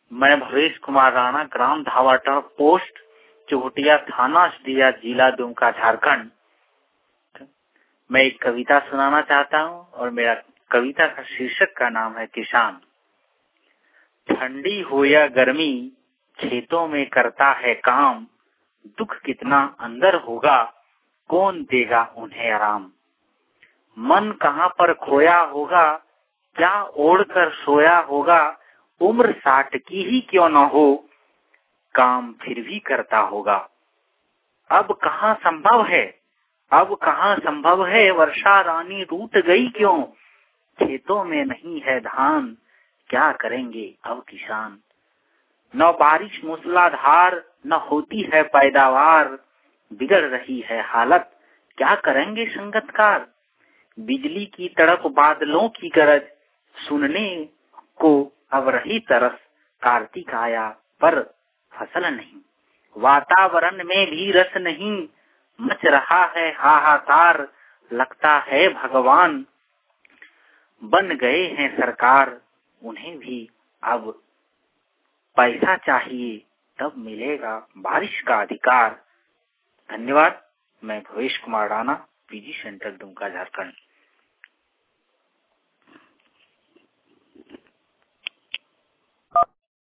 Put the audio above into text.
मैं भवेश कुमार राणा, ग्राम धावाटा, पोस्ट चुगटिया, थाना दिया, जिला दुमका, झारखंड। मैं एक कविता सुनाना चाहता हूँ और मेरा कविता का शीर्षक का नाम है किसान। ठंडी हो या गर्मी खेतों में करता है काम, दुख कितना अंदर होगा कौन देगा उन्हें आराम। मन कहाँ पर खोया होगा क्या ओढ़ कर सोया होगा, उम्र 60 की ही क्यों न हो काम फिर भी करता होगा। अब कहाँ संभव है वर्षा रानी रूठ गई क्यों, खेतों में नहीं है धान क्या करेंगे अब किसान। न बारिश मूसलाधार न होती है पैदावार, बिगड़ रही है हालत क्या करेंगे संगतकार। बिजली की तड़प बादलों की गरज सुनने को अब रही तरस, कार्तिक आया पर फसल नहीं। वातावरण में भी रस नहीं मच रहा है हाहाकार, लगता है भगवान बन गए हैं सरकार, उन्हें भी अब पैसा चाहिए तब मिलेगा बारिश का अधिकार। धन्यवाद। मैं भवेश कुमार राणा, पीजी सेंटर दुमका, झारखंड।